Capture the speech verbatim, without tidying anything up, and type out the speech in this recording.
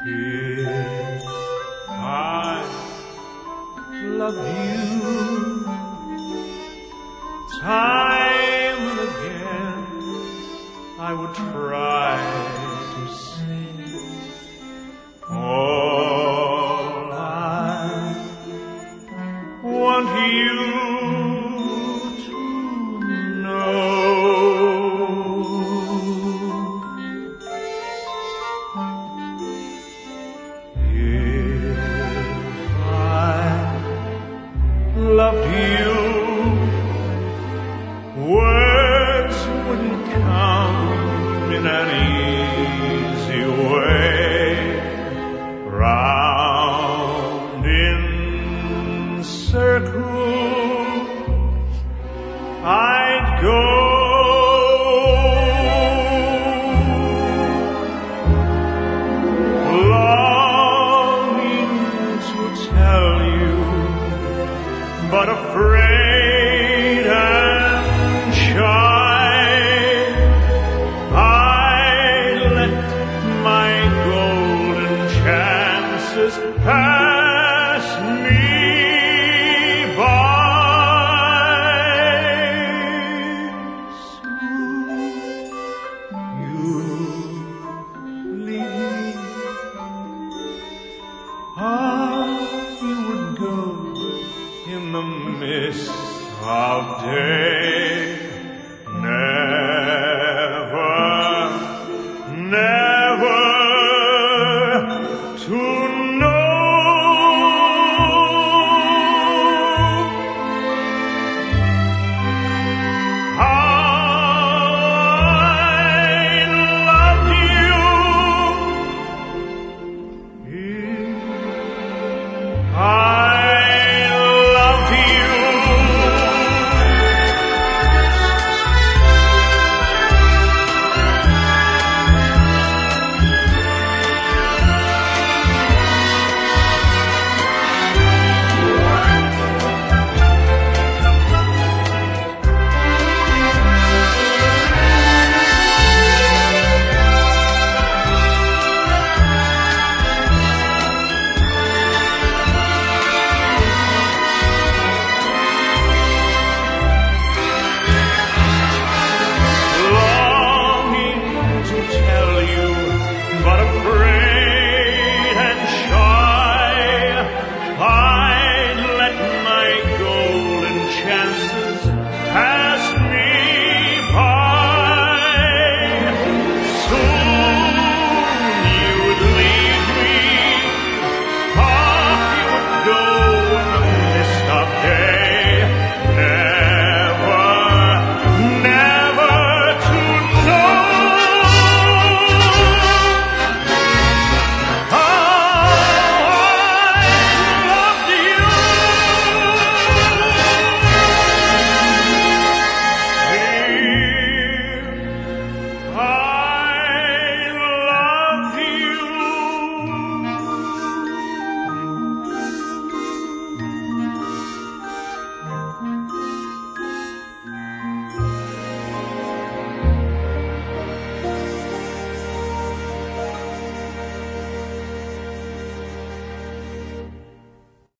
If I loved you time and again, I would try to sing all I want you to know. Loved you, words wouldn't come in an easy way. Round in circles I'd go. But afraid and shy, I let my golden chances pass me by. Soon you'll leave me. Ah, you would go in the mist of day.